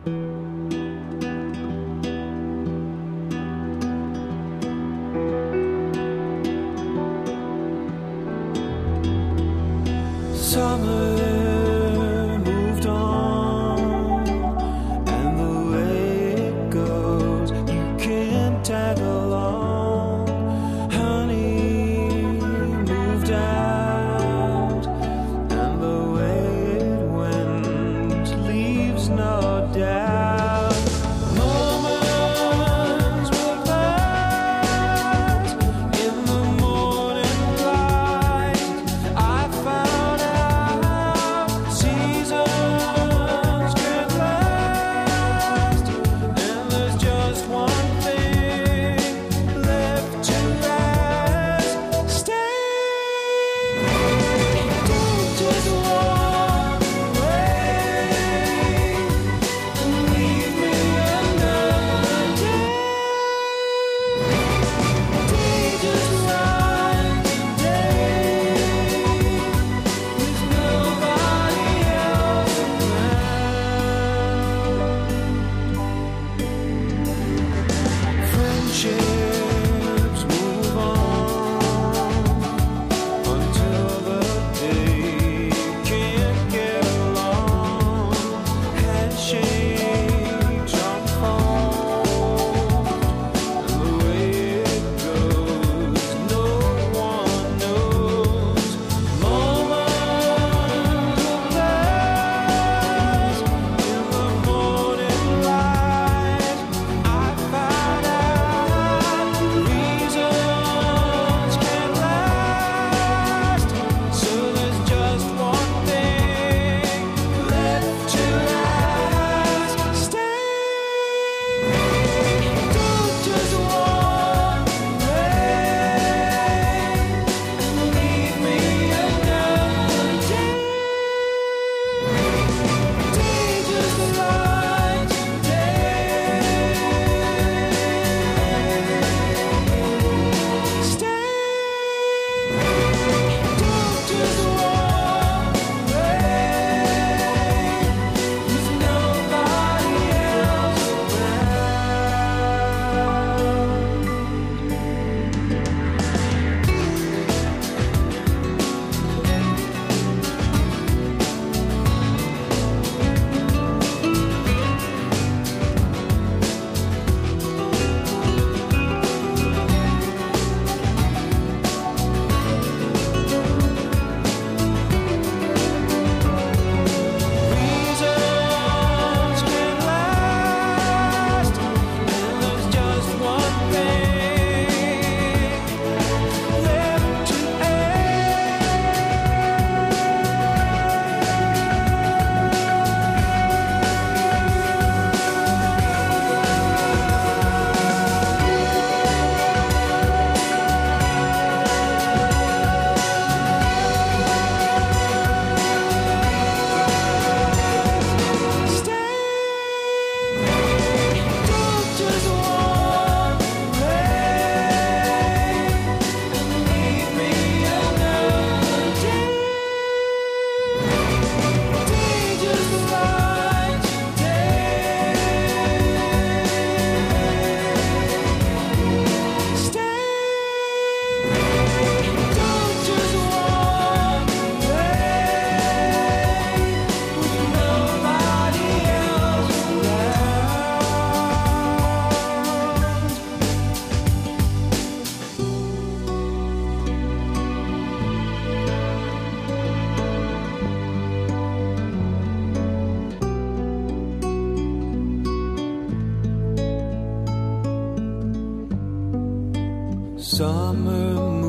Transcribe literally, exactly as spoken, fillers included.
Summer moved on, and the way it goes, you can tag along. Honey moved out, and the way it went leaves no doubt. Moments will pass in the morning light. I found out seasons can last, and there's just one thing left to ask. Stay, don't just walk away and leave me another day. Day just like today, with nobody else around. Friendships move on until the day you can't get along. Handshakes unfold, and the way it goes, no one knows. Moments will pass in the morning light. I found out reasons can't last, so there's just one thing left to ask. Stay, don't just walk away and leave me another day. Day just like today. Stay, don't just walk away with nobody else reasons can last, and there's just one thing left to Stay, don't just walk away and leave me another day. Day just like today. Stay, don't just walk away with nobody else around. Summer